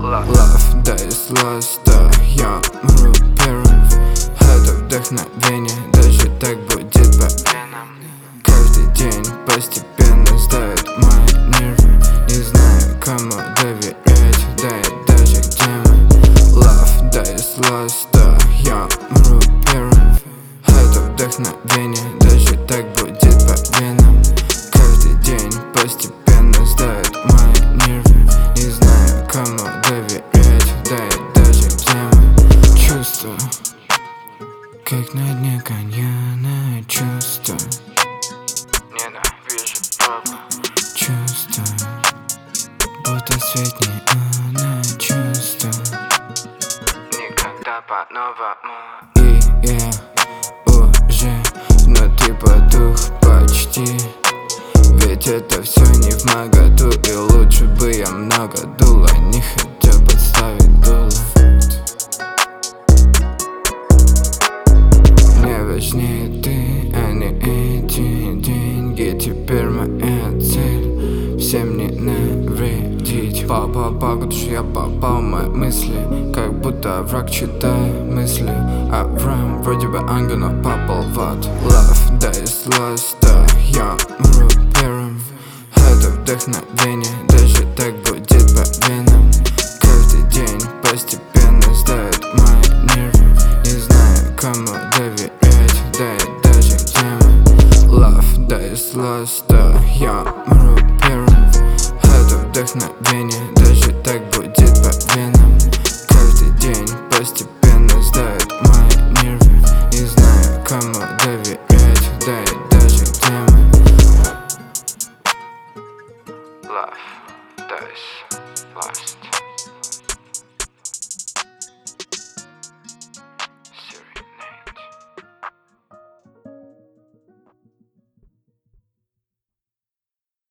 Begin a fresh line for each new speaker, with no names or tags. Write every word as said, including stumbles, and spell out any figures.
Love days lost, да, я умру первым. Это вдохновение, даже так будет по венам. Каждый день постепенно сдают мои нервы. Не знаю, кому доверять, да и даже где мы. Love days lost, да, я умру первым. Это вдохновение, даже так будет по венам. Каждый день постепенно сдают мои нервы. Не знаю, кому доверять, да и даже где мы. Чувства, как на дне каньона, чувства. Ненавижу папа. Чувства, будто свет неона, чувства. Никогда по-новому. И я уже внутри потух почти. Ведь это все не в моготу, и лучше бы я много дул, а не хотел подставить дуло. Мне важнее ты, а не эти деньги. Теперь моя цель всем не навредить. Попал по я попал в мои мысли, как будто враг читает мысли. Авраам вроде бы ангел, но попал в ад. Love days lost, да, я умру первым. Это вдохновение, даже так будет по венам. Каждый день постепенно сдают мои нервы. Не знаю, кому доверять, да и даже где мы. Love days lost, да, я умру первым. Это вдохновение, даже так будет по венам. Каждый день постепенно сдают мои нервы. Не знаю, кому доверять, да и даже где мы. Love days lost.